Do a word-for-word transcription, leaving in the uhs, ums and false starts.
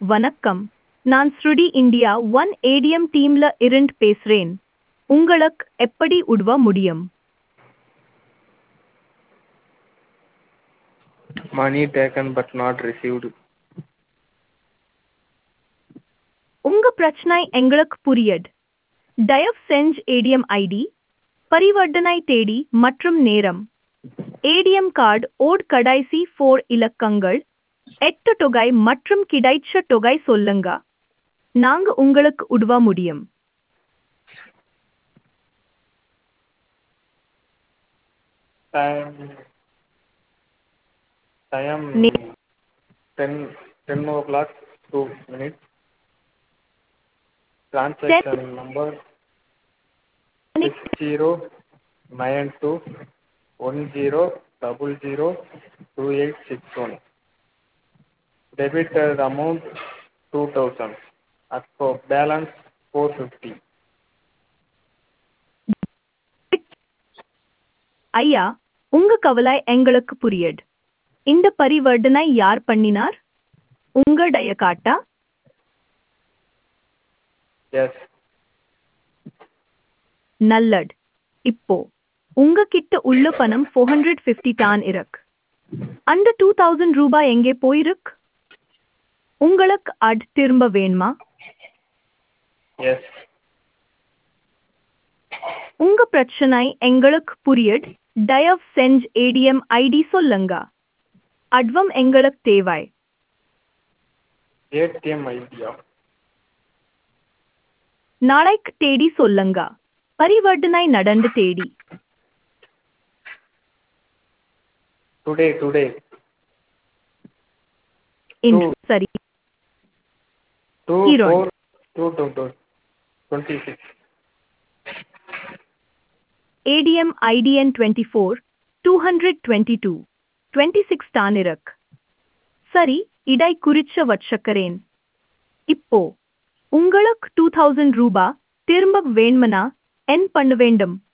வணக்கம். நான் ஸ்ருடி India one ATM டீம்ல இருந்து பேசுறேன். உங்களுக்கு எப்படி உதவ முடியும்? Money taken but not received. உங்க பிரச்சனை எங்களுக்கு புரியுது. தயவு செஞ்சு ஏடிஎம் ஐடி, பரிவர்த்தனை தேதி மற்றும் நேரம், ஏடிஎம் கார்டு ஓட் கடைசி ஃபோர் இலக்கங்கள், எட்டு தொகை மற்றும் கிடைச்ச தொகை சொல்லுங்க. நாங்க உங்களுக்கு உதவ முடியும். Time time நே- ten ten o'clock two minutes. ten Transaction number six zero nine two one zero double zero two eight six one. Debited amount two thousand. Acco balance four fifty. ஐயா, உங்க கவலை எங்களுக்கு புரியுது. இந்த பரிவர்த்தனை யார் பண்ணினார்? உங்களுடைய காட்டா? Yes. நல்லது. இப்போ உங்ககிட்ட உள்ள பணம் four hundred fifty தான் இருக்கு. அந்த two thousand ரூபாய் எங்கே போயிருக்கு? உங்களுக்கு அது திரும்ப வேணுமா? Yes. உங்க பிரச்சனை எங்களுக்கு புரியுது. தயவு செஞ்சு ஏடிஎம் ஐடி சொல்லுங்க. அட்வம் எங்களுக்கு தேவை. A T M idea. நாளைக்கு தேடி சொல்லுங்க. பரிவர்த்தனை நடந்த தேடி. Today today. இன்று சரி. Two Hero. four two two two twenty six. ATM I D N twenty-four two twenty-two twenty-six தான் இருக்கு. சரி, இடை குறிச்ச வச்சுக்கிறேன். இப்போ உங்களுக்கு two thousand ரூபாய் திரும்ப வேணுமனா என்ன பண்ண வேண்டும்?